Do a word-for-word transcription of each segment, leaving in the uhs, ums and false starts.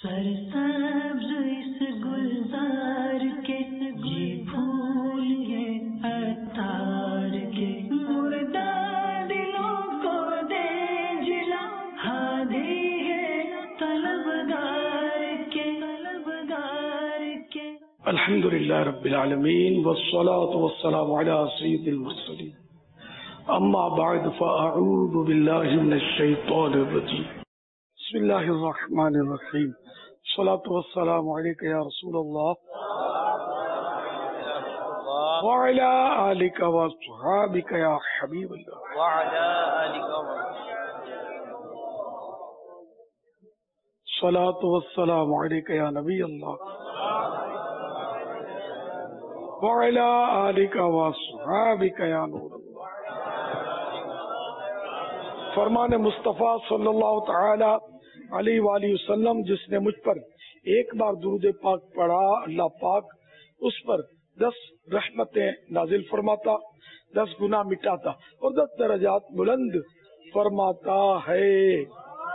سرسبز اس گلزار کے جی پھول یہ عطار کے مردہ دلوں کو دے جلا ہادی ہے طلبگار کے طلبگار کے. الحمد للہ رب العالمین والصلاة والسلام علی سید المرسلین. اما بعد فاعوذ باللہ من الشیطان الرجیم. بسم اللہ الرحمن الرحیم. الصلاة والسلام علیک یا رسول اللہ وعلی آلک واصحابک یا حبیب اللہ. الصلاة والسلام علیک یا نبی اللہ وعلی آلک واصحابک یا نور اللہ. فرمان مصطفیٰ صلی اللہ تعالی علیہ وآلہ وسلم، جس نے مجھ پر ایک بار درود پاک پڑھا اللہ پاک اس پر دس رحمتیں نازل فرماتا، دس گناہ مٹاتا اور دس درجات بلند فرماتا ہے.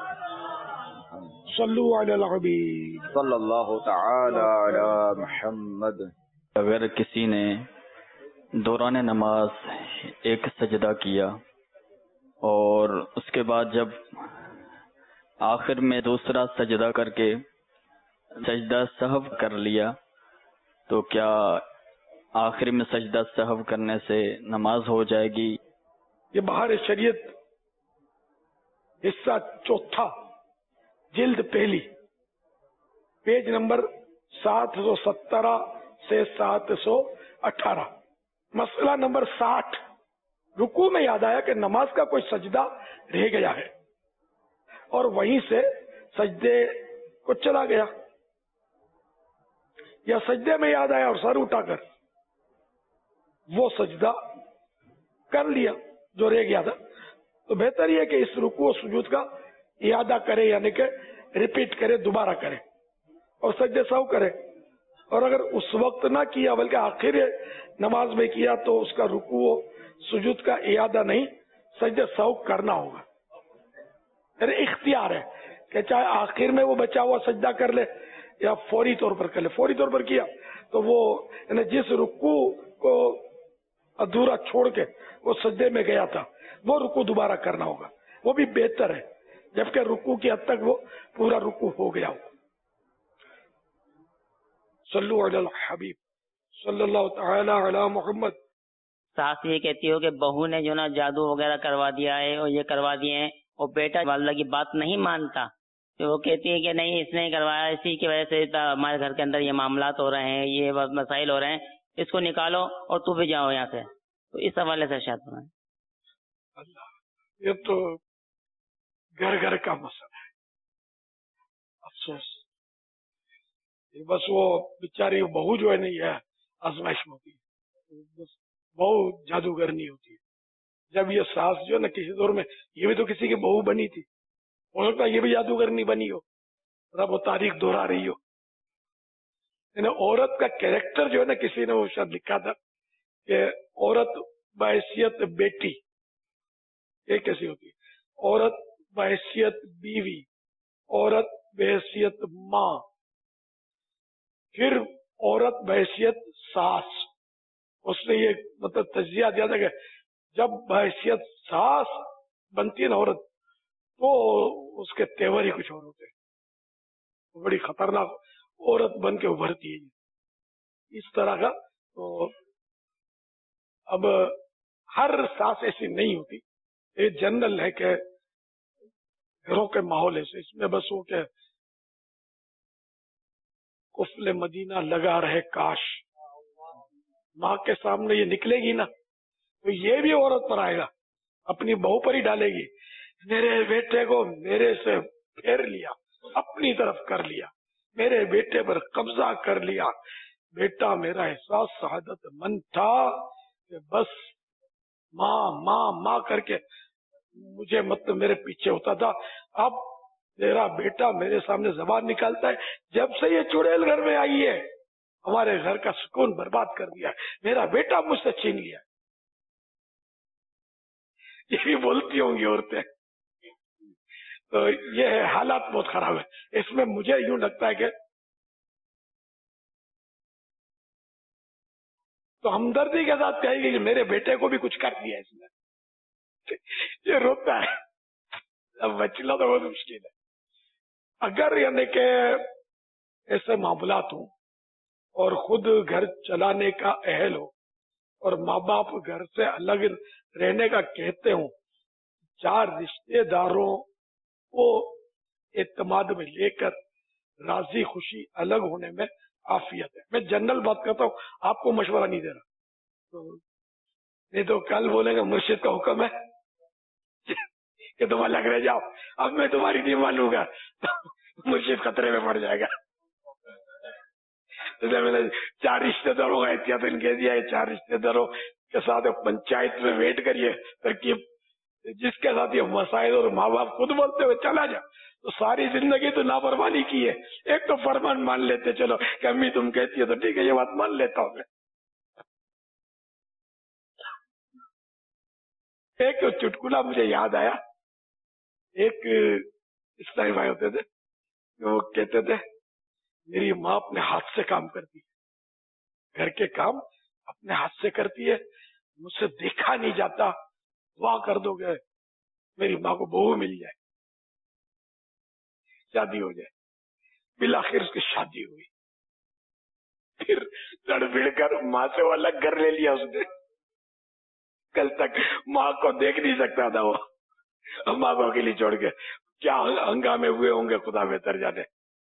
صلو علی الحبیب صلی اللہ تعالی علی محمد. اگر کسی نے دوران نماز ایک سجدہ کیا اور اس کے بعد جب آخر میں دوسرا سجدہ کر کے سجدہ سہو کر لیا تو کیا آخر میں سجدہ سہو کرنے سے نماز ہو جائے گی؟ یہ بہار شریعت حصہ چوتھا جلد پہلی پیج نمبر سات سو سترہ سے سات سو اٹھارہ. مسئلہ نمبر ساٹھ. رکوع میں یاد آیا کہ نماز کا کوئی سجدہ رہ گیا ہے اور وہیں سے سجدے کو چلا گیا، یا سجدے میں یاد آیا اور سر اٹھا کر وہ سجدہ کر لیا جو رہ گیا تھا، تو بہتر یہ کہ اس رکوع و سجود کا اعادہ کرے، یعنی کہ ریپیٹ کرے، دوبارہ کرے اور سجدے سہو کرے. اور اگر اس وقت نہ کیا بلکہ آخر نماز میں کیا تو اس کا رکوع و سجود کا اعادہ نہیں، سجدے سہو کرنا ہوگا. یعنی اختیار ہے کہ چاہے آخر میں وہ بچا ہوا سجدہ کر لے یا فوری طور پر کر لے. فوری طور پر کیا تو وہ یعنی جس رکوع کو ادھورا چھوڑ کے وہ سجدے میں گیا تھا وہ رکوع دوبارہ کرنا ہوگا، وہ بھی بہتر ہے، جبکہ رکوع کی حد تک وہ پورا رکوع ہو گیا ہو. صلو علی الحبیب صلی اللہ تعالی علی محمد. ساس یہ کہتی ہو کہ بہو نے جو نا جادو وغیرہ کروا دیا ہے اور یہ کروا دیے ہیں، اور بیٹا والدہ کی بات نہیں مانتا، تو وہ کہتی ہے کہ نہیں اس نے کروایا، اسی کی وجہ سے ہمارے گھر کے اندر یہ معاملات ہو رہے ہیں، یہ مسائل ہو رہے ہیں، اس کو نکالو اور تو بھی جاؤ یہاں سے. تو اس حوالے سے شاید اللہ، یہ تو گھر گھر کا مسئلہ ہے. افسوس بس وہ بیچاری بہو جو ہے نا یہ آزمائش میں ہوتی ہے، بہو جادوگر نہیں ہوتی ہے. جب یہ ساس جو ہے نا کسی دور میں یہ بھی تو کسی کی بہو بنی تھی، ہو سکتا ہے یہ بھی جادوگر نہیں بنی ہو، رب وہ تاریخ دہرا رہی ہو. یعنی عورت کا کیریکٹر جو ہے نا کسی نے وہ شاید لکھا تھا کہ عورت بحیثیت بیٹی یہ کیسی ہوتی ہے، عورت بحیثیت بیوی، عورت بحیثیت ماں، پھر عورت بحیثیت ساس. اس نے یہ مطلب تجزیہ دیا تھا کہ جب بحیثیت ساس بنتی ہے نا عورت تو اس کے تیور ہی کچھ اور ہوتے ہیں، بڑی خطرناک عورت بن کے ابھرتی ہے اس طرح کا. تو اب ہر ساس ایسی نہیں ہوتی، یہ جنرل ہے کہ گھروں کے ماحول ایسے، اس میں بس وہ کہ قفل مدینہ لگا رہے کاش، ماں کے سامنے یہ نکلے گی نا تو یہ بھی عورت پر آئے گا، اپنی بہو پر ہی ڈالے گی، میرے بیٹے کو میرے سے پھیر لیا، اپنی طرف کر لیا، میرے بیٹے پر قبضہ کر لیا. بیٹا میرا احساس سعادت مند تھا کہ بس ماں ماں ماں کر کے مجھے مطلب میرے پیچھے ہوتا تھا. اب میرا بیٹا میرے سامنے زبان نکالتا ہے، جب سے یہ چڑیل گھر میں آئی ہے ہمارے گھر کا سکون برباد کر دیا، میرا بیٹا مجھ سے چھین لیا. یہ بھی بولتی ہوں گی عورتیں، تو یہ ہے، حالات بہت خراب ہے. اس میں مجھے یوں لگتا ہے کہ تو ہمدردی کے ساتھ کہے گی کہ میرے بیٹے کو بھی کچھ کر دیا اس نے، یہ روتا ہے. اب بچنا تو بہت مشکل ہے. اگر یعنی کہ ایسے معاملات ہوں اور خود گھر چلانے کا اہل ہو اور ماں باپ گھر سے الگ رہنے کا کہتے ہوں، چار رشتے داروں کو اعتماد میں لے کر راضی خوشی الگ ہونے میں عافیت ہے. میں جنرل بات کرتا ہوں، آپ کو مشورہ نہیں دے رہا. نہیں تو کل بولے گا مرشد کا حکم ہے کہ تم الگ رہ جاؤ. اب میں تمہاری نہیں مانوں گا مرشد خطرے میں پڑ جائے گا. میں نے چار رشتے داروں کا احتیاط کہہ دیا ہے، چار رشتے داروں کے ساتھ پنچایت میں ویٹ کریے ترکیب، جس کے ساتھ یہ مسائل اور ماں باپ خود بولتے ہوئے چلا جا. تو ساری زندگی تو لاپرواہی کی ہے. ایک تو فرمان مان لیتے، چلو کہ امی تم کہتی ہے تو ٹھیک ہے یہ بات مان لیتا ہوں میں. ایک چٹکلا مجھے یاد آیا، ایک اسلامی بھائی ہوتے تھے، وہ کہتے تھے میری ماں اپنے ہاتھ سے کام کرتی ہے، گھر کے کام اپنے ہاتھ سے کرتی ہے، مجھ سے دیکھا نہیں جاتا، دعا کر دو گے میری ماں کو بہو مل جائے، شادی ہو جائے. بالآخر اس کی شادی ہوئی، پھر لڑ بھڑ کر ماں سے وہ الگ گھر لے لیا اس نے. کل تک ماں کو دیکھ نہیں سکتا تھا وہ، ماں کو اکیلی چھوڑ کے. کیا ہنگامے ہوئے ہوں گے خدا بہتر جانے.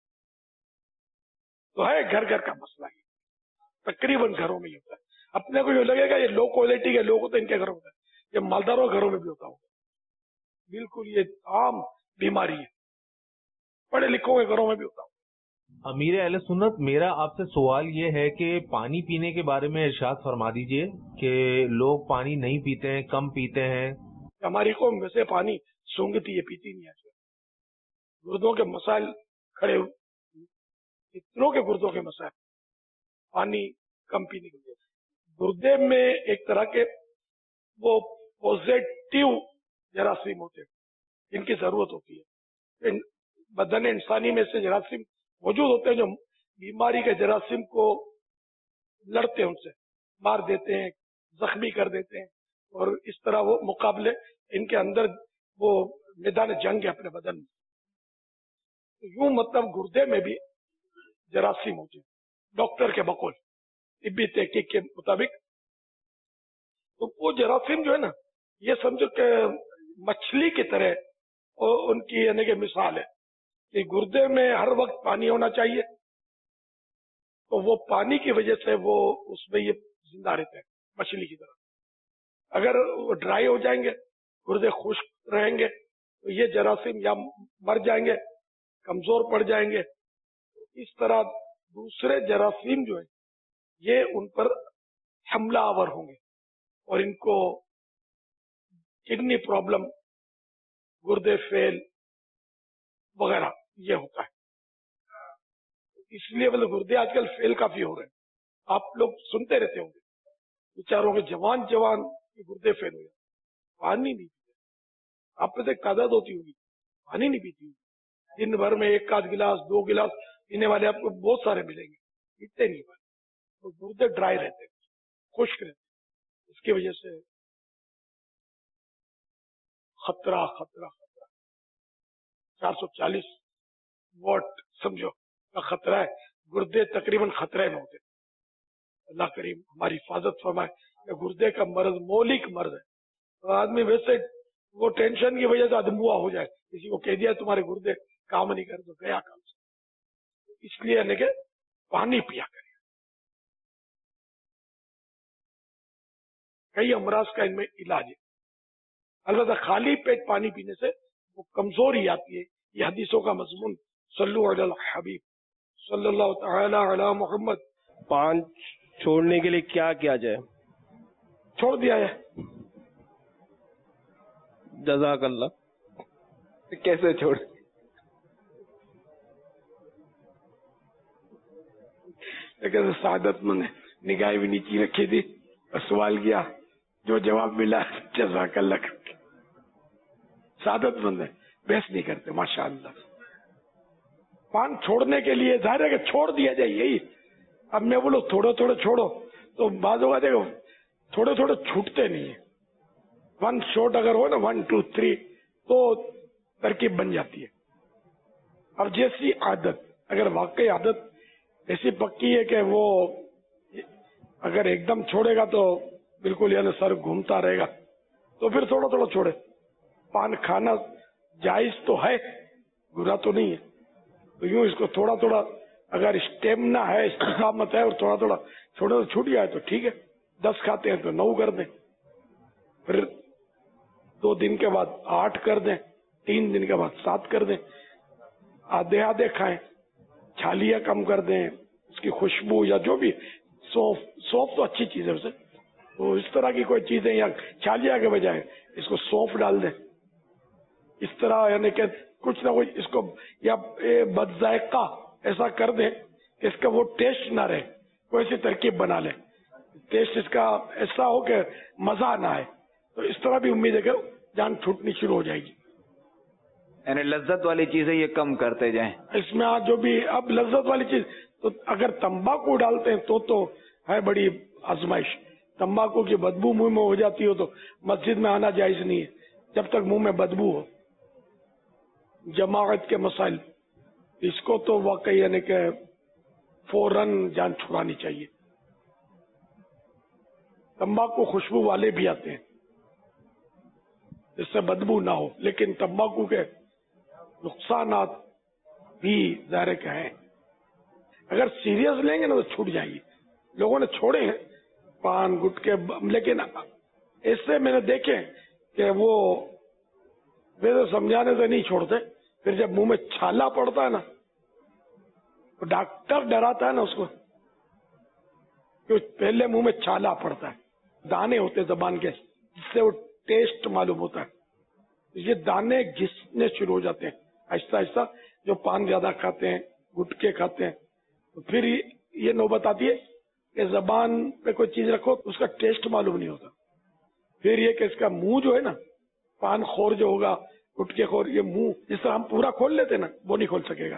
تو ہے گھر گھر کا مسئلہ، یہ تقریباً گھروں میں ہی ہوتا ہے. اپنے کو یہ لگے گا یہ لو کوالٹی کے لوگ ہوتے ہیں ان کے گھروں میں، یہ مالداروں گھروں میں بھی ہوتا ہوگا. بالکل یہ عام بیماری ہے، پڑھے لکھوں کے گھروں میں بھی ہوتا ہوگا. امیر اہل سنت، میرا آپ سے سوال یہ ہے کہ پانی پینے کے بارے میں ارشاد فرما دیجئے کہ لوگ پانی نہیں پیتے ہیں، کم پیتے ہیں. ہماری قوم ویسے پانی سونگتی ہے، پیتی نہیں ہے. گردوں کے مسائل کھڑے ہوئے، اتنوں کے گردوں کے مسائل، پانی کم پینے کے لیے. گردے میں ایک طرح کے وہ پوزیٹو جراثیم ہوتے ہیں جن کی ضرورت ہوتی ہے. بدن انسانی میں سے جراثیم موجود ہوتے ہیں جو بیماری کے جراثیم کو لڑتے ہیں، ان سے مار دیتے ہیں، زخمی کر دیتے ہیں، اور اس طرح وہ مقابلے ان کے اندر وہ میدان جنگ ہے اپنے بدن میں. یوں مطلب گردے میں بھی جراثیم ہوتے ہیں ڈاکٹر کے بقول، طبی تحقیق کے مطابق. تو وہ جراثیم جو ہے نا، یہ سمجھو کہ مچھلی کی طرح ان کی یعنی کہ مثال ہے کہ گردے میں ہر وقت پانی ہونا چاہیے، تو وہ پانی کی وجہ سے وہ اس میں یہ زندہ رہتے ہیں مچھلی کی طرح. اگر وہ ڈرائی ہو جائیں گے، گردے خشک رہیں گے، تو یہ جراثیم یا مر جائیں گے، کمزور پڑ جائیں گے. اس طرح دوسرے جراثیم جو ہیں یہ ان پر حملہ آور ہوں گے اور ان کو کڈنی پرابلم، گردے فیل وغیرہ یہ ہوتا ہے. اس لیے مطلب گردے آج کل فیل کافی ہو رہے ہیں. آپ لوگ سنتے رہتے ہوں گے بیچاروں کے جوان جوان گردے فیل ہو جائے، پانی نہیں پیتے. آپ میں سے تعداد ہوتی ہوگی پانی نہیں پیتی ہوگی. دن بھر میں ایک آدھ گلاس دو گلاس پینے والے آپ کو بہت سارے ملیں گے، پیتے نہیں پانی. تو گردے ڈرائی رہتے ہیں، خشک رہتے ہیں. اس کی وجہ سے خطرہ خطرہ خطرہ چار سو چالیس واٹ سمجھو کا خطرہ ہے. گردے تقریباً خطرے میں ہوتے. اللہ کریم ہماری حفاظت فرمائے کہ گردے کا مرض مولک مرض ہے. تو آدمی ویسے وہ ٹینشن کی وجہ سے ادموا ہو جائے، کسی کو کہہ دیا تمہارے گردے کام نہیں کر تو گیا کام سے. اس لیے یعنی کہ پانی پیا کرے. کئی امراض کا ان میں علاج ہے. البتہ خالی پیٹ پانی پینے سے وہ کمزوری آتی ہے. یہ حدیثوں کا مضمون. صلو علی الحبیب صلی اللہ تعالی علی محمد. پان چھوڑنے کے لیے کیا کیا جائے؟ چھوڑ دیا ہے. جزاک اللہ. کیسے چھوڑ؟ لیکن سعادت مند نگاہ بھی نیچی رکھی تھی اور سوال کیا، جو جواب ملا جزاک اللہ. سعادت مند ہے. बहस नहीं करते माशाअल्लाह। पान छोड़ने के लिए जाहिर है कि छोड़ दिया जाए यही। अब मैं बोलो थोड़े थोड़े छोड़ो तो बाद होगा, देखो थोड़े थोड़े छूटते नहीं है। वन शॉट अगर हो ना, वन टू थ्री, तो तरकीब बन जाती है। अब जैसी आदत, अगर वाकई आदत ऐसी पक्की है कि वो अगर एकदम छोड़ेगा तो बिल्कुल यानी सर घूमता रहेगा, तो फिर थोड़ा थोड़ा छोड़े। पान खाना जायज तो है, बुरा तो नहीं है, तो यूं इसको थोड़ा थोड़ा, अगर स्टेमिना है, इस्तिकामत है और थोड़ा थोड़ा छोड़े तो छूट जाए तो ठीक है। दस खाते हैं तो नौ कर दें, फिर दो दिन के बाद आठ कर दें, तीन दिन के बाद सात कर दें। आधे आधे खाएं, छालियां कम कर दें, उसकी खुशबू या जो भी, सौंफ सौंफ तो अच्छी चीज है उसे, तो इस तरह की कोई चीजें, या छालिया के बजाय इसको सौंफ डाल दें। इस तरह यानी कि कुछ ना कुछ इसको, या बदजायका ऐसा कर दें कि इसका वो टेस्ट ना रहे, कोई सी तरकीब बना ले, टेस्ट इसका ऐसा हो कि मजा ना आए, तो इस तरह भी उम्मीद है कि जान छूटनी शुरू हो जाएगी। यानी लज्जत वाली चीजें ये कम करते जाएं। इसमें आज जो भी अब लज्जत वाली चीज, तो अगर तंबाकू डालते हैं तो तो है बड़ी आजमाइश। तंबाकू की बदबू मुंह में हो जाती हो तो मस्जिद में आना जायज नहीं है जब तक मुंह में बदबू हो। जमाअत के मसाइल, इसको तो वाकई यानी कि फौरन जान छुड़ानी चाहिए। तंबाकू खुशबू वाले भी आते हैं जिससे बदबू ना हो, लेकिन तंबाकू के नुकसानात भी ज़ाहिर के हैं। अगर सीरियस लेंगे ना तो छूट जाएगी। लोगों ने छोड़े हैं पान गुटके, लेकिन ऐसे मैंने देखे कि वो वे तो समझाने से नहीं छोड़ते, फिर जब मुंह में छाला पड़ता है ना तो डॉक्टर डराता है ना उसको, कि पहले मुंह में छाला पड़ता है, दाने होते जबान के, जिससे वो टेस्ट मालूम होता है। ये दाने घिसने शुरू हो जाते हैं आहिस्ता आहिस्ता। जो पान ज्यादा खाते हैं, गुटके खाते हैं, तो फिर ये नौबत आती है कि जबान पे कोई चीज रखो उसका टेस्ट मालूम नहीं होता। फिर ये कि इसका मुंह जो है ना, पान खोर जो होगा, गुटके खोर, ये मुंह जिस तरह हम पूरा खोल लेते ना, वो नहीं खोल सकेगा,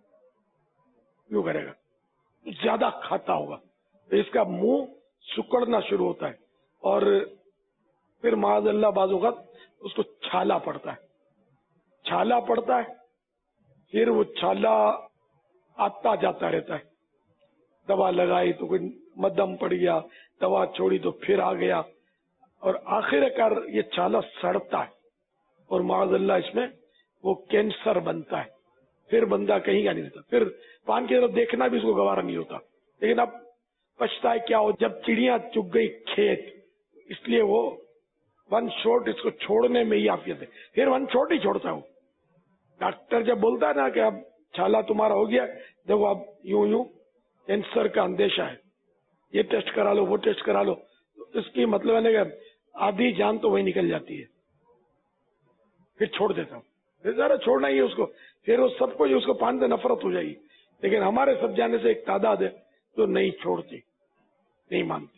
यूं करेगा, ज्यादा खाता होगा, तो इसका मुंह सुकड़ना शुरू होता है और फिर माज़अल्लाह बाज़ औक़ात उसको छाला पड़ता है। छाला पड़ता है, फिर वो छाला आता जाता रहता है। दवा लगाई तो कोई मदम पड़ गया, दवा छोड़ी तो फिर आ गया, और आखिरकार ये छाला सड़ता है और माज़अल्लाह इसमें वो कैंसर बनता है। फिर बंदा कहीं का नहीं रहता, फिर पान की तरफ देखना भी उसको गवारा नहीं होता। लेकिन अब पछताए क्या हो, जब चिड़िया चुग गई खेत, इसलिए वो वन शॉट इसको छोड़ने में ही आफियत है, फिर वन शॉट ही छोड़ता हूँ। डॉक्टर जब बोलता है ना कि अब छाला तुम्हारा हो गया, देखो अब यूं यूं कैंसर का अंदेशा है, ये टेस्ट करा लो, वो टेस्ट करा लो, तो इसकी मतलब है कि आधी जान तो वही निकल जाती है। फिर छोड़ देता हूँ, फिर जरा छोड़ना ही है उसको, फिर वो सबको ही उसको पान से नफरत हो जाएगी। लेकिन हमारे सब जाने से एक तादाद है जो नहीं छोड़ती, नहीं मानती।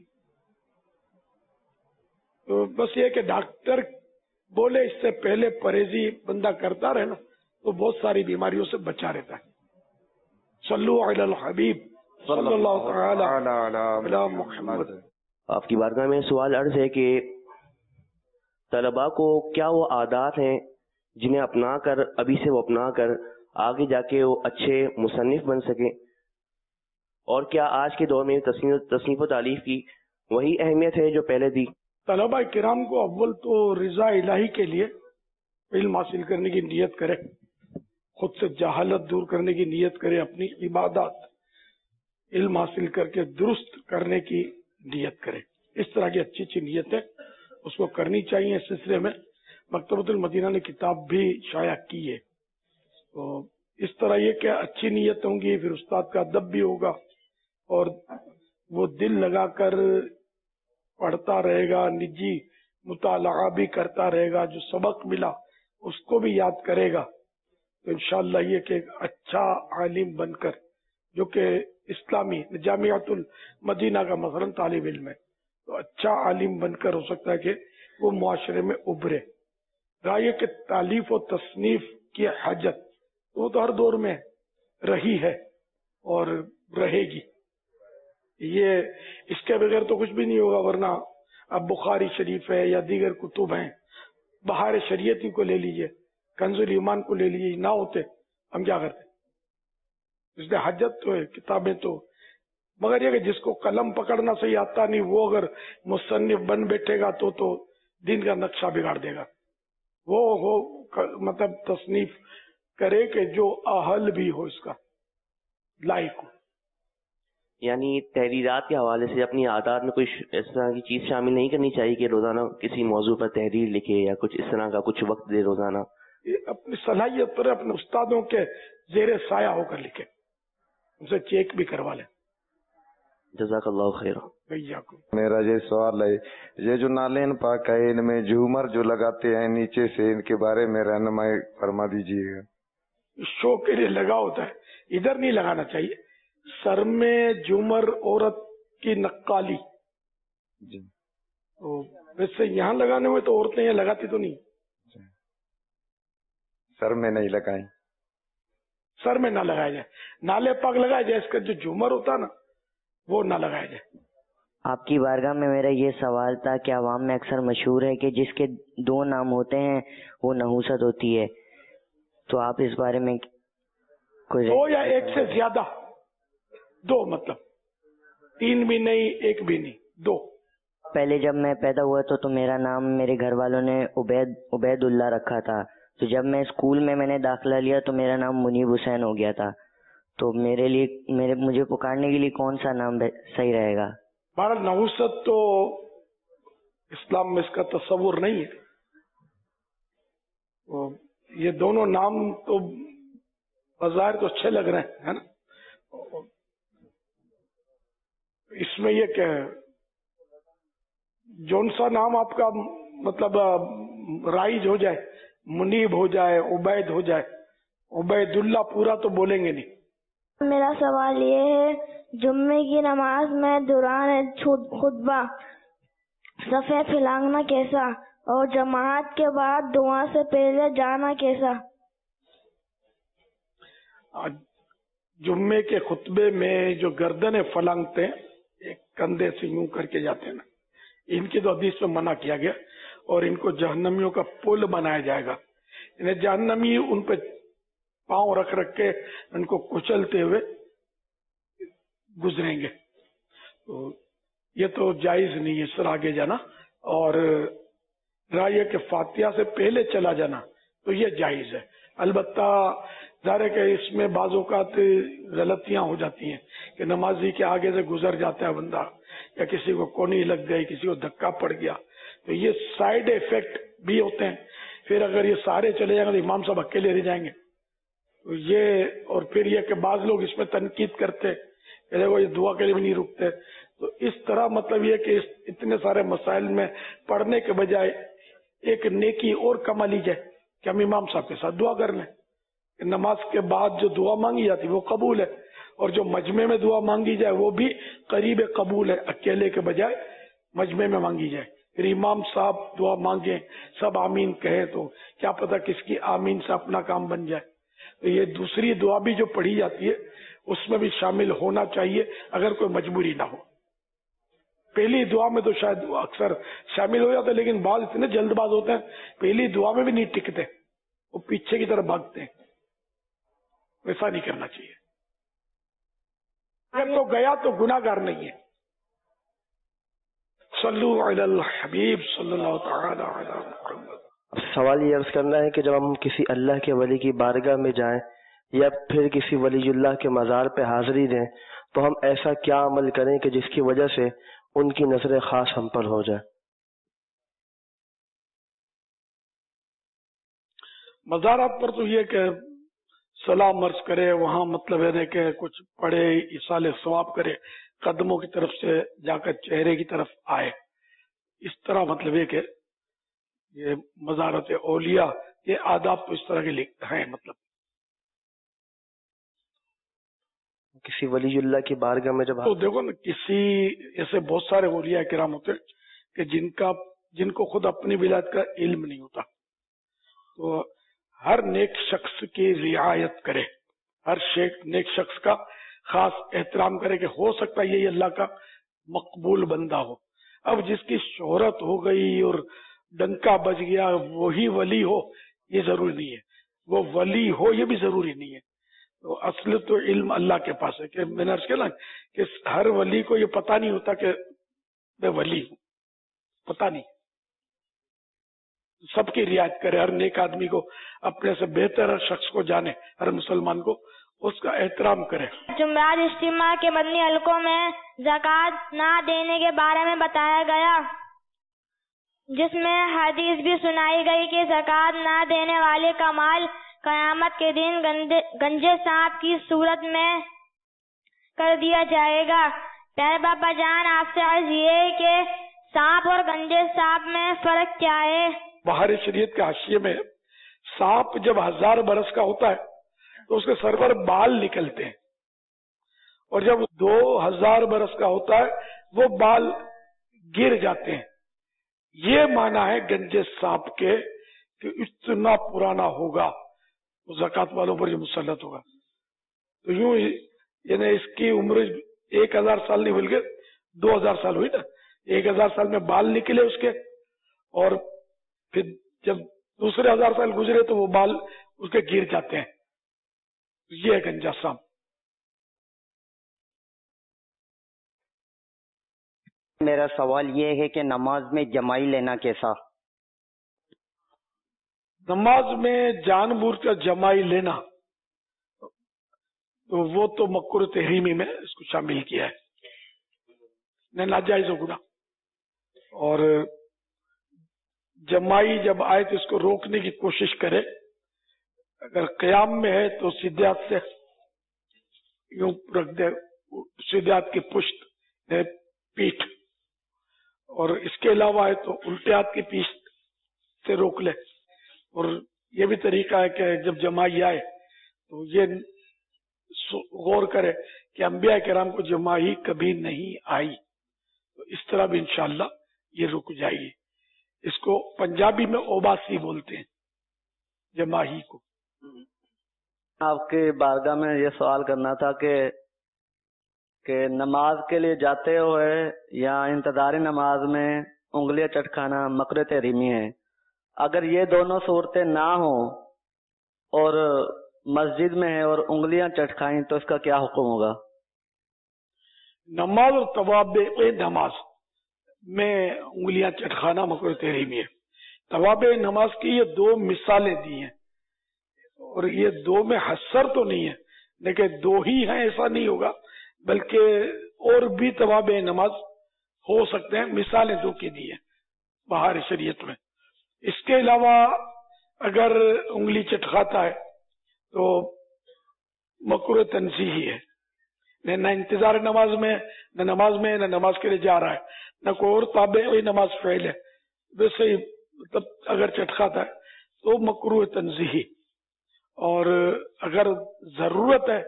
तो बस ये कि डॉक्टर बोले इससे पहले परहेजी बंदा करता रहे ना, तो बहुत सारी बीमारियों से बचा रहता है। सल्लु अलल हबीब सल्लल्लाहु तआला अला मुहम्मद। आपकी बारगाह में सवाल अर्ज है कि तलबा को क्या वो आदात हैं जिन्हें अपना कर, अभी से वो अपना कर आगे जाके वो अच्छे मुसन्निफ बन सके, और क्या आज के दौर में तस्नीफ व तालीफ की वही अहमियत है जो पहले थी? तलबा किराम को अव्वल तो रिजा इलाही के लिए इल्म हासिल करने की नियत करे, खुद से जहालत दूर करने की नियत करे, अपनी इबादत इल्म हासिल करके दुरुस्त करने की नियत करे। इस तरह की अच्छी अच्छी नियतें उसको करनी चाहिए। इस सिलसिले में मकतबतुल मदीना ने किताब भी शाया की है। तो इस तरह ये क्या अच्छी नियत होंगी, फिर उस्ताद का अदब भी होगा और वो दिल लगाकर पढ़ता रहेगा, निजी मुताला भी करता रहेगा, जो सबक मिला उसको भी याद करेगा, तो इंशाअल्लाह ये कि अच्छा आलिम बनकर, जो कि इस्लामी जामियातुल मदीना का मसलन तालिब इल्म है, तो अच्छा आलिम बनकर हो सकता है कि वो मुआशरे में उभरे। رائے کے تالیف و تصنیف کی حاجت وہ تو ہر دور میں رہی ہے اور رہے گی. یہ اس کے بغیر تو کچھ بھی نہیں ہوگا. ورنہ اب بخاری شریف ہے یا دیگر کتب ہیں, بہار شریعتی کو لے لیجئے, کنز الایمان کو لے لیجئے, نہ ہوتے ہم کیا کرتے؟ اس لیے حاجت تو ہے, کتابیں تو, مگر یہ کہ جس کو قلم پکڑنا صحیح آتا نہیں وہ اگر مصنف بن بیٹھے گا تو تو دین کا نقشہ بگاڑ دے گا. وہ ہو مطلب تصنیف کرے کہ جو اہل بھی ہو اس کا, لائق ہو. یعنی تحریرات کے حوالے سے اپنی عادات میں کوئی اس طرح کی چیز شامل نہیں کرنی چاہیے کہ روزانہ کسی موضوع پر تحریر لکھے یا کچھ اس طرح کا کچھ وقت دے روزانہ؟ اپنی صلاحیت پر اپنے استادوں کے زیر سایہ ہو کر لکھے, ان سے چیک بھی کروا لیں. جزاک اللہ خیر. میرا یہ سوال ہے, یہ جو نالین پاک ہے ان میں جھومر جو لگاتے ہیں نیچے سے, ان کے بارے میں رہنمائی فرما دیجیے گا. شو کے لیے لگا ہوتا ہے, ادھر نہیں لگانا چاہیے. سر میں جھومر عورت کی نقالی جی, ویسے یہاں لگانے ہوئے تو عورتیں یہاں لگاتی تو نہیں. سر میں نہیں لگائیں, سر میں نہ لگایا جائے. نالے پاک لگایا جائے, اس کا جو جھومر ہوتا نا وہ نہ لگایا جائے. آپ کی بارگاہ میں میرا یہ سوال تھا کہ عوام میں اکثر مشہور ہے کہ جس کے دو نام ہوتے ہیں وہ نحوست ہوتی ہے, تو آپ اس بارے میں کوئی دو یا ایک سے زیادہ, دو مطلب تین بھی نہیں ایک بھی نہیں, دو. پہلے جب میں پیدا ہوا تو تو میرا نام میرے گھر والوں نے عبید عبید اللہ رکھا تھا, تو جب میں اسکول میں میں نے داخلہ لیا تو میرا نام منیب حسین ہو گیا تھا. تو میرے لیے میرے مجھے پکارنے کے لیے کون سا نام صحیح رہے گا؟ بہرحال نحوست تو اسلام میں اس کا تصور نہیں ہے. یہ دونوں نام تو بظاہر تو اچھے لگ رہے ہیں نا. اس میں یہ کہ جون سا نام آپ کا مطلب رائج ہو جائے, منیب ہو جائے, عبید ہو جائے, عبید اللہ پورا تو بولیں گے نہیں. میرا سوال یہ ہے, جمعے کی نماز میں دوران خطبہ صفحے پھیلانا کیسا, اور جماعت کے بعد دعا سے پہلے جانا کیسا؟ جمعے کے خطبے میں جو گردنیں پھلانگتے ہیں, ایک کندھے سے یوں کر کے جاتے ہیں نا, ان کی تو حدیث میں منع کیا گیا, اور ان کو جہنمیوں کا پل بنایا جائے گا. انہیں جہنمی ان پہ پاؤں رکھ رکھ کے ان کو کچلتے ہوئے گزریں گے. تو یہ تو جائز نہیں ہے اس طرح آگے جانا. اور رائے کے فاتحہ سے پہلے چلا جانا تو یہ جائز ہے. البتہ ظاہر ہے کہ اس میں بعض اوقات غلطیاں ہو جاتی ہیں کہ نمازی کے آگے سے گزر جاتا ہے بندہ, یا کسی کو کونی لگ گئی, کسی کو دھکا پڑ گیا, تو یہ سائیڈ ایفیکٹ بھی ہوتے ہیں. پھر اگر یہ سارے چلے جائیں گے تو امام صاحب اکیلے رہ جائیں گے. تو یہ, اور پھر یہ کہ بعض لوگ اس میں تنقید کرتے کہ دیکھو یہ دعا کے لیے بھی نہیں رکتے. تو اس طرح مطلب یہ کہ اتنے سارے مسائل میں پڑھنے کے بجائے ایک نیکی اور کما لی جائے کہ ہم امام صاحب کے ساتھ دعا کر لیں. نماز کے بعد جو دعا مانگی جاتی وہ قبول ہے, اور جو مجمع میں دعا مانگی جائے وہ بھی قریب قبول ہے, اکیلے کے بجائے مجمع میں مانگی جائے. پھر امام صاحب دعا مانگیں, سب آمین کہیں, تو کیا پتہ کس کی آمین سے اپنا کام بن جائے. تو یہ دوسری دعا بھی جو پڑھی جاتی ہے اس میں بھی شامل ہونا چاہیے اگر کوئی مجبوری نہ ہو. پہلی دعا میں تو شاید اکثر شامل ہو جاتا ہے, لیکن بعض اتنے جلد باز ہوتے ہیں پہلی دعا میں بھی نہیں ٹکتے, وہ پیچھے کی طرف بھاگتے ہیں. ویسا نہیں کرنا چاہیے. اگر تو گیا تو گناہ گار نہیں ہے. صلو علی الحبیب صلی اللہ تعالی علی محمد. سوال یہ عرض کرنا ہے کہ جب ہم کسی اللہ کے ولی کی بارگاہ میں جائیں یا پھر کسی ولی اللہ کے مزار پہ حاضری دیں تو ہم ایسا کیا عمل کریں کہ جس کی وجہ سے ان کی نظر خاص ہم پر ہو جائے؟ مزارات پر تو یہ کہ سلام عرض کرے, وہاں مطلب ہے کہ کچھ پڑھے, ایصال ثواب کرے, قدموں کی طرف سے جا کر چہرے کی طرف آئے. اس طرح مطلب ہے کہ یہ مزارت اولیاء, یہ آداب تو اس طرح کے ہیں. مطلب کسی ولی اللہ کی بارگاہ میں جب تو دیکھو نا, کسی ایسے بہت سارے اولیاء کرام ہوتے کہ جن کا جن کو خود اپنی ولایت کا علم نہیں ہوتا, تو ہر نیک شخص کی رعایت کرے، ہر شیخ نیک شخص کا خاص احترام کرے کہ ہو سکتا ہے یہ اللہ کا مقبول بندہ ہو. اب جس کی شہرت ہو گئی اور ڈنکا بج گیا وہی ولی ہو یہ ضروری نہیں ہے، وہ ولی ہو یہ بھی ضروری نہیں ہے. تو اصل تو علم اللہ کے پاس ہے. کہ میں نے عرض کیا نا کہ ہر ولی کو یہ پتہ نہیں ہوتا کہ میں ولی ہوں، پتہ نہیں. سب کی رعایت کرے، ہر نیک آدمی کو اپنے سے بہتر ہر شخص کو جانے، ہر مسلمان کو اس کا احترام کرے. جمعرات اجتماع کے مدنی حلقوں میں زکوٰۃ نہ دینے کے بارے میں بتایا گیا، جس میں حدیث بھی سنائی گئی کہ زکوٰۃ نہ دینے والے کا مال قیامت کے دن گنجے سانپ کی صورت میں کر دیا جائے گا. پیارے باپا جان، آپ سے عرض یہ ہے کہ سانپ اور گنجے سانپ میں فرق کیا ہے؟ بہار شریعت کے حاشیے میں سانپ جب ہزار برس کا ہوتا ہے تو اس کے سر پر بال نکلتے ہیں، اور جب دو ہزار برس کا ہوتا ہے وہ بال گر جاتے ہیں. یہ معنی ہے گنجے سانپ کے کہ اتنا پرانا ہوگا زکوٰۃ والوں پر جو مسلط ہوگا. تو یوں یعنی اس کی عمر ایک ہزار سال نہیں بلکہ دو ہزار سال ہوئی نا. ایک ہزار سال میں بال نکلے اس کے، اور پھر جب دوسرے ہزار سال گزرے تو وہ بال اس کے گر جاتے ہیں. یہ ہے گنجا سانپ. میرا سوال یہ ہے کہ نماز میں جمائی لینا کیسا؟ نماز میں جان بوجھ کر جمائی لینا تو وہ تو مکروہ تحریمی میں اس کو شامل کیا ہے، نہ ناجائز و گناہ. اور جمائی جب آئے تو اس کو روکنے کی کوشش کرے. اگر قیام میں ہے تو سیدھے ہاتھ سے یوں رکھ دے، سیدھے ہاتھ کی پشت پیٹھ، اور اس کے علاوہ ہے تو الٹے ہاتھ کی پیٹھ سے روک لے. اور یہ بھی طریقہ ہے کہ جب جمائی آئے تو یہ غور کرے کہ انبیاء کرام کو جمائی کبھی نہیں آئی، تو اس طرح بھی انشاءاللہ یہ رک جائے گی. اس کو پنجابی میں اوباسی بولتے ہیں جمائی کو. آپ کے بارگاہ میں یہ سوال کرنا تھا کہ کہ نماز کے لیے جاتے ہوئے یا انتظار نماز میں انگلیاں چٹکانا مکروہ تحریمی ہے. اگر یہ دونوں صورتیں نہ ہوں اور مسجد میں ہے اور انگلیاں چٹکائیں تو اس کا کیا حکم ہوگا؟ نماز اور طواف نماز میں انگلیاں چٹکانا مکروہ تحریمی ہے. طواف نماز کی یہ دو مثالیں دی ہیں، اور یہ دو میں حسر تو نہیں ہے لیکن دو ہی ہیں ایسا نہیں ہوگا، بلکہ اور بھی طواف نماز ہو سکتے ہیں. مثالیں دو کی دی ہیں بہار شریعت میں. اس کے علاوہ اگر انگلی چٹکاتا ہے تو مکروہ تنزیہی ہے، نہ انتظار نماز میں، نہ نماز میں، نہ نماز کے لیے جا رہا ہے، نہ کوئی اور تابع وہی نماز فعل ہے. ویسے ہی مطلب اگر چٹکاتا ہے تو مکروہ تنزیہی. اور اگر ضرورت ہے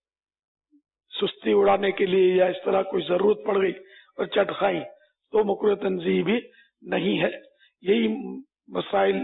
سستی اڑانے کے لیے یا اس طرح کوئی ضرورت پڑ گئی اور چٹکائی تو مکروہ تنزیہی بھی نہیں ہے. یہی مسائل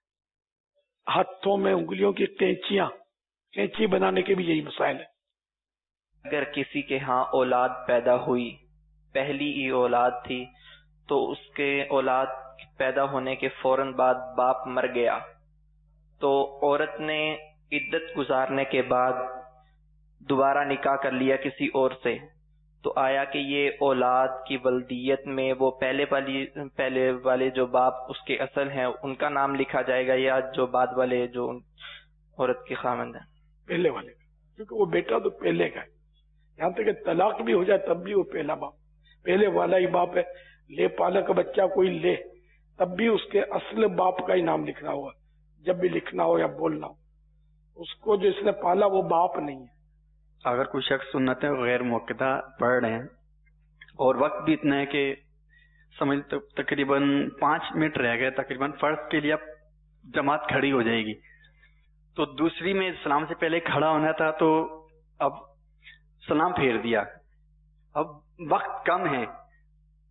ہاتھوں میں انگلیوں کی کینچیاں کینچی بنانے کے بھی یہی مسائل ہیں. اگر کسی کے ہاں اولاد پیدا ہوئی، پہلی ہی اولاد تھی، تو اس کے اولاد پیدا ہونے کے فوراً بعد باپ مر گیا، تو عورت نے عدت گزارنے کے بعد دوبارہ نکاح کر لیا کسی اور سے، تو آیا کہ یہ اولاد کی ولدیت میں وہ پہلے والی پہلے والے جو باپ اس کے اصل ہیں ان کا نام لکھا جائے گا، یا جو بعد والے جو عورت کے خامند ہیں؟ پہلے والے کا، کیونکہ وہ بیٹا تو پہلے کا ہے. یہاں تک کہ طلاق بھی ہو جائے تب بھی وہ پہلا باپ، پہلے والا ہی باپ ہے. لے پالا کا بچہ کوئی لے تب بھی اس کے اصل باپ کا ہی نام لکھنا ہوگا. جب بھی لکھنا ہو یا بولنا ہو اس کو جو اس نے پالا وہ باپ نہیں ہے. اگر کوئی شخص سنتیں غیر موقعہ پڑھ رہے ہیں اور وقت بھی اتنا ہے کہ سمجھ تقریباً پانچ منٹ رہ گئے، تقریباً فرض کے لیے اب جماعت کھڑی ہو جائے گی، تو دوسری میں سلام سے پہلے کھڑا ہونا تھا تو اب سلام پھیر دیا، اب وقت کم ہے،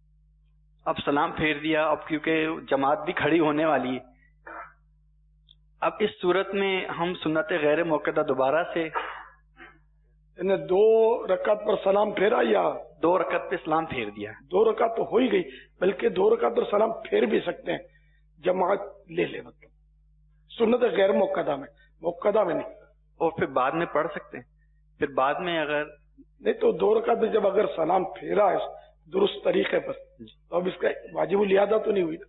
اب سلام پھیر دیا، اب کیونکہ جماعت بھی کھڑی ہونے والی ہے، اب اس صورت میں ہم سنت غیر موقدہ دوبارہ سے انہیں دو رکعت پر سلام پھیرا یا دو رکعت پہ سلام پھیر دیا؟ دو رکعت تو ہو ہی گئی، بلکہ دو رکعت پر سلام پھیر بھی سکتے ہیں، جماعت لے لے، مطلب سنت غیر موقدہ میں، موقدہ میں نہیں. اور پھر بعد میں پڑھ سکتے ہیں. پھر بعد میں اگر نہیں تو دو رکعت میں جب اگر سلام پھیرا ہے درست طریقے پر تو اب اس کا واجب الادا تو نہیں ہوئی نا.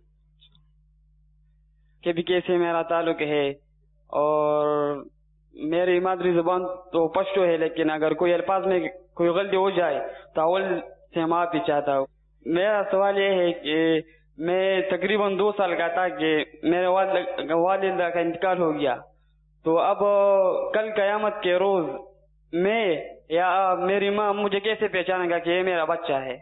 کہ بھی کیسے میرا تعلق ہے اور میری مادری زبان تو پشتو ہے، لیکن اگر کوئی الفاظ میں کوئی غلطی ہو جائے تو اول سے معافی چاہتا ہوں. میرا سوال یہ ہے کہ میں تقریباً دو سال کا تھا کہ میرے والد والدہ کا انتقال ہو گیا، تو اب کل قیامت کے روز میں یا میری ماں مجھے کیسے پہچانے گا کہ یہ میرا بچہ ہے؟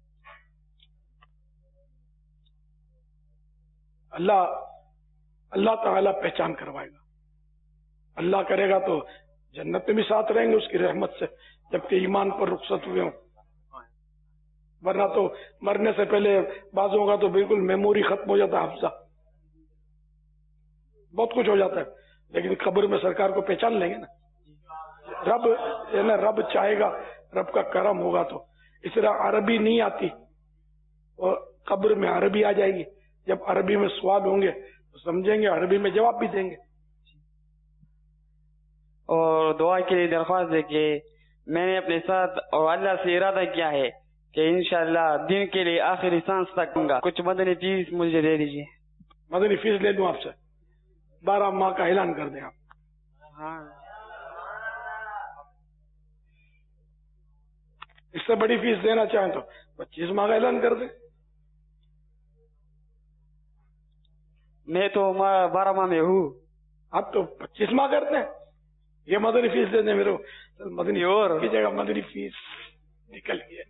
اللہ اللہ تعالیٰ پہچان کروائے گا. اللہ کرے گا تو جنت میں بھی ساتھ رہیں گے اس کی رحمت سے جبکہ ایمان پر رخصت ہوئے ہوں، ورنہ تو مرنے سے پہلے بعضوں کا تو بالکل میموری ختم ہو جاتا ہے، حافظہ بہت کچھ ہو جاتا ہے، لیکن قبر میں سرکار کو پہچان لیں گے نا. رب نا رب چاہے گا، رب کا کرم ہوگا تو. اس طرح عربی نہیں آتی اور قبر میں عربی آ جائے گی، جب عربی میں سوال ہوں گے تو سمجھیں گے، عربی میں جواب بھی دیں گے. اور دعا کے لیے درخواست ہے کہ میں نے اپنے ساتھ اور اللہ سے ارادہ کیا ہے کہ انشاءاللہ دین کے لیے آخری سانس تک دوں گا. کچھ مدنی فیس مجھے دے دیجیے. مدنی فیس لے دوں آپ سے، بارہ ماہ کا اعلان کر دیں آپ. ہاں اس سے بڑی فیس دینا چاہیں تو پچیس ماہ کا اعلان کر دیں. میں تو بارہ ماہ میں ہوں. اب تو پچیس ماہ کرتے ہیں. یہ مدنی فیس دے دیں میرے کو، مدنی اور کی جگہ مدنی فیس نکل گیا.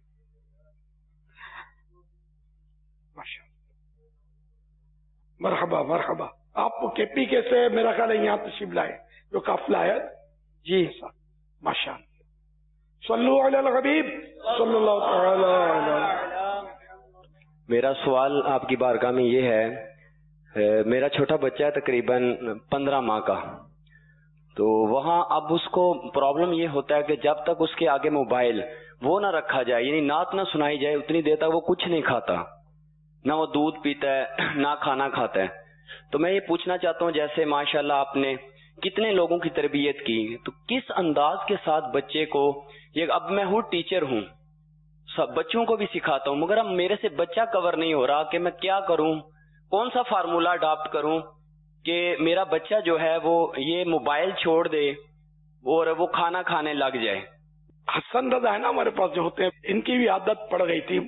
مرحبا مرحبا. آپ کو کے پی کے سے میرا خیال ہے یہاں تشریف لائے جو قافلہ ہے. جی ماشاء اللہ. صلو علی الحبیب صلی اللہ تعالی علیہ. میرا سوال آپ کی بارگاہ میں یہ ہے، میرا چھوٹا بچہ ہے تقریباً پندرہ ماہ کا، تو وہاں اب اس کو پرابلم یہ ہوتا ہے کہ جب تک اس کے آگے موبائل وہ نہ رکھا جائے، یعنی نعت نہ سنائی جائے، اتنی دیر تک وہ کچھ نہیں کھاتا، نہ وہ دودھ پیتا ہے نہ کھانا کھاتا ہے. تو میں یہ پوچھنا چاہتا ہوں، جیسے ماشاءاللہ آپ نے کتنے لوگوں کی تربیت کی، تو کس انداز کے ساتھ بچے کو، یہ اب میں ہوں ٹیچر ہوں، سب بچوں کو بھی سکھاتا ہوں، مگر اب میرے سے بچہ کور نہیں ہو رہا کہ میں کیا کروں، کون سا فارمولا اڈاپٹ کروں کہ میرا بچہ جو ہے وہ یہ موبائل چھوڑ دے اور وہ کھانا کھانے لگ جائے. حسن رضا ہے نا ہمارے پاس جو ہوتے ہیں، ان کی بھی عادت پڑ گئی تھی.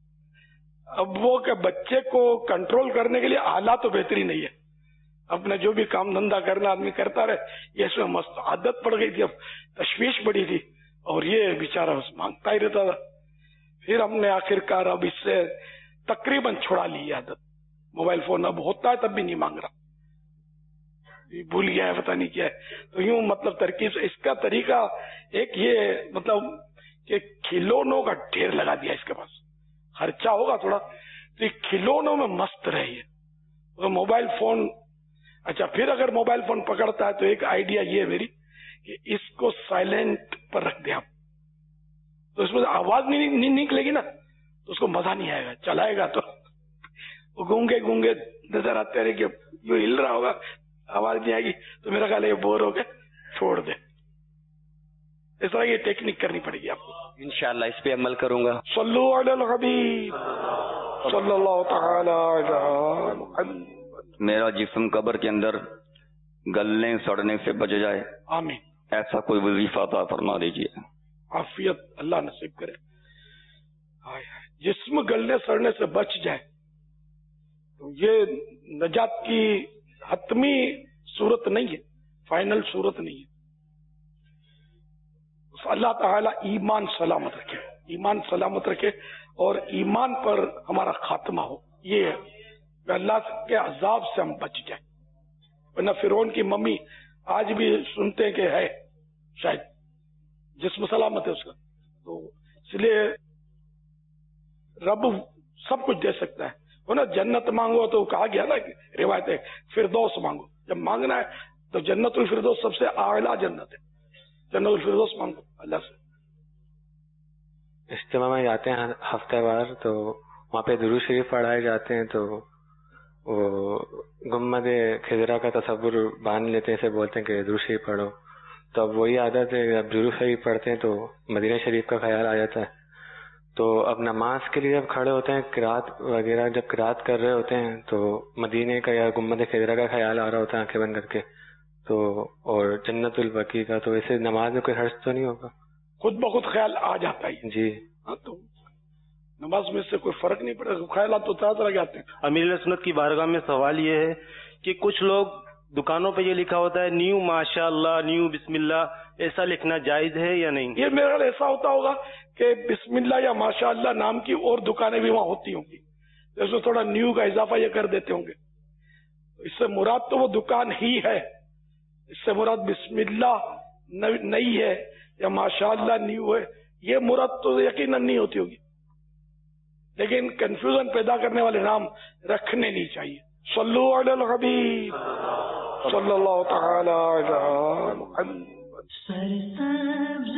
اب وہ کہ بچے کو کنٹرول کرنے کے لیے آلہ تو بہتری نہیں ہے، اپنا جو بھی کام دھندا کرنا آدمی کرتا رہے، یہ اس میں مست عادت پڑ گئی تھی. اب تشویش پڑی تھی اور یہ بیچارہ بس مانگتا ہی رہتا تھا. پھر ہم نے آخر کار اب اس سے تقریباً چھڑا لی عادت. موبائل فون اب ہوتا ہے تب بھی نہیں مانگ رہا، بھول گیا ہے پتہ نہیں کیا ہے. تو یوں مطلب ترکیب سے اس کا طریقہ ایک یہ مطلب کہ کھلونوں کا ڈھیر لگا دیا، اس کے پاس خرچہ ہوگا تھوڑا تو یہ کھلونوں میں مست رہی ہے موبائل فون. اچھا پھر اگر موبائل فون پکڑتا ہے تو ایک آئیڈیا یہ ہے میری کہ اس کو سائلنٹ پر رکھ دیں آپ، تو اس میں آواز نہیں, نہیں نکلے گی نا تو اس کو مزہ نہیں آئے گا. چلائے گا تو وہ گونگے گونگے نظر آتے رہے کہ یوں ہل رہا ہوگا، آواز نہیں آئے گی، تو میرا خیال ہے یہ بور ہو گئے چھوڑ دے. اس طرح یہ ٹیکنیک کرنی پڑے گی آپ کو. انشاءاللہ اس پہ عمل کروں گا. صلو علی الحبیب صلی اللہ تعالی علی محمد. میرا جسم قبر کے اندر گلنے سڑنے سے بچ جائے، آمین. ایسا کوئی وظیفہ عطا فرما دیجیے. عافیت اللہ نصیب کرے. جسم گلنے سڑنے سے بچ جائے تو یہ نجات کی حتمی صورت نہیں ہے، فائنل صورت نہیں ہے. اللہ تعالیٰ ایمان سلامت رکھے، ایمان سلامت رکھے اور ایمان پر ہمارا خاتمہ ہو. یہ ہے کہ اللہ کے عذاب سے ہم بچ جائیں. ورنہ فرعون کی ممی آج بھی سنتے ہیں کہ ہے، شاید جسم سلامت ہے اس کا. تو اس لیے رب سب کچھ دے سکتا ہے. وہ نا جنت مانگو تو کہا گیا نا روایت ہے فردوس مانگو، جب مانگنا ہے تو جنت الفردوس سب سے اعلیٰ جنت ہے، جنت الفردوس مانگو اللہ سے. اجتماع میں جاتے ہیں ہفتہ وار، تو وہاں پہ درود شریف پڑھائے جاتے ہیں، تو وہ گنبد خضرا کا تصور باندھ لیتے ہیں، اسے بولتے ہیں کہ درود شریف پڑھو. تو اب وہی عادت ہے، اب درود شریف پڑھتے ہیں تو مدینہ شریف کا خیال آ جاتا ہے. تو اب نماز کے لیے جب کھڑے ہوتے ہیں، قرات وغیرہ جب قرات کر رہے ہوتے ہیں، تو مدینے کا یا گنبد خضرا کا خیال آ رہا ہوتا ہے آنکھیں بند کر کے، تو اور جنت البقیع کا. تو ویسے نماز میں کوئی حرج تو نہیں ہوگا؟ خود بخود خیال آ جاتا ہے جی. ہاں تو نماز میں سے کوئی فرق نہیں پڑے گا، خیالات تو طرح طرح کے آتے ہیں. امیر سنت کی بارگاہ میں سوال یہ ہے کہ کچھ لوگ دکانوں پہ یہ لکھا ہوتا ہے نیو ماشاء اللہ، نیو بسم اللہ، ایسا لکھنا جائز ہے یا نہیں؟ یہ میرا خیال ایسا ہوتا ہوگا کہ بسم اللہ یا ماشاء اللہ نام کی اور دکانیں بھی وہاں ہوتی ہوں گی، جیسے تھوڑا نیو کا اضافہ یہ کر دیتے ہوں گے. اس سے مراد تو وہ دکان ہی ہے، اس سے مراد بسم اللہ نئی ہے یا ماشاء اللہ نیو ہے، یہ مراد تو یقیناً نہیں ہوتی ہوگی. لیکن کنفیوژن پیدا کرنے والے نام رکھنے نہیں چاہیے. صلو علی الحبیب صلی اللہ تعالی علی محمد. سرسبز